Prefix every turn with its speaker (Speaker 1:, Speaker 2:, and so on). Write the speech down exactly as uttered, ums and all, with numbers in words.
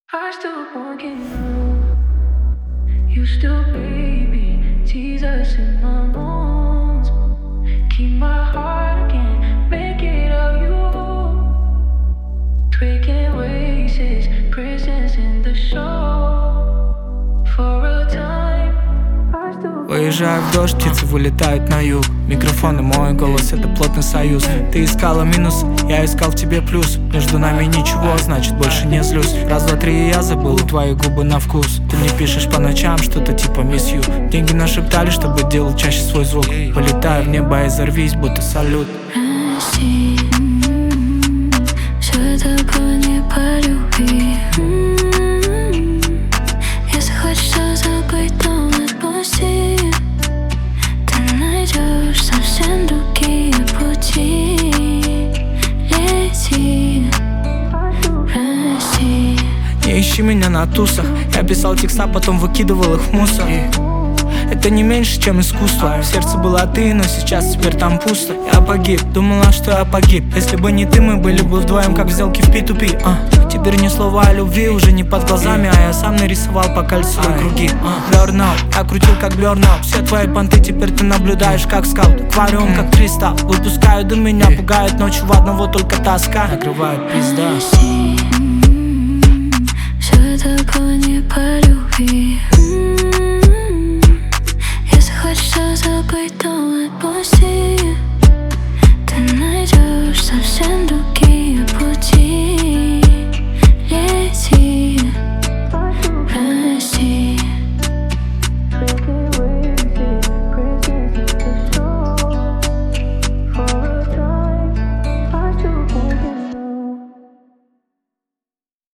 Speaker 1: I still working out. You still baby, tease us in my bones. Keep my heart again, make it all you. Breaking waves, presence in the show. For a time.
Speaker 2: Уезжаю в дождь, птицы вылетают на юг. Микрофон и мой голос — это плотный союз. Ты искала минус, я искал в тебе плюс. Между нами ничего, значит больше не злюсь. Раз, два, три, и я забыл твои губы на вкус. Ты мне пишешь по ночам что-то типа miss you. Деньги нашептали, чтобы делал чаще свой звук. Полетаю в небо и взорвись, будто салют.
Speaker 3: Прости, все это было не по любви. Если хочешь все забыть, то отпусти. Ты найдешь совсем другие пути. Лети, прости.
Speaker 2: Не ищи меня на тусах. Я писал текста, потом выкидывал их в мусор. Это не меньше, чем искусство. В сердце была ты, но сейчас теперь там пусто. Я погиб, думала, что я погиб. Если бы не ты, мы были бы вдвоем, как в сделке в пи ту пи. а. Теперь ни слова о любви уже не под глазами, а я сам нарисовал по кольцевой круги. Burn out, я крутил как burnout. Все твои понты теперь ты наблюдаешь как скаут. Аквариум как кристалл, выпускаю дым, меня пугает ночью, в одного только тоска. Накрывает пизда.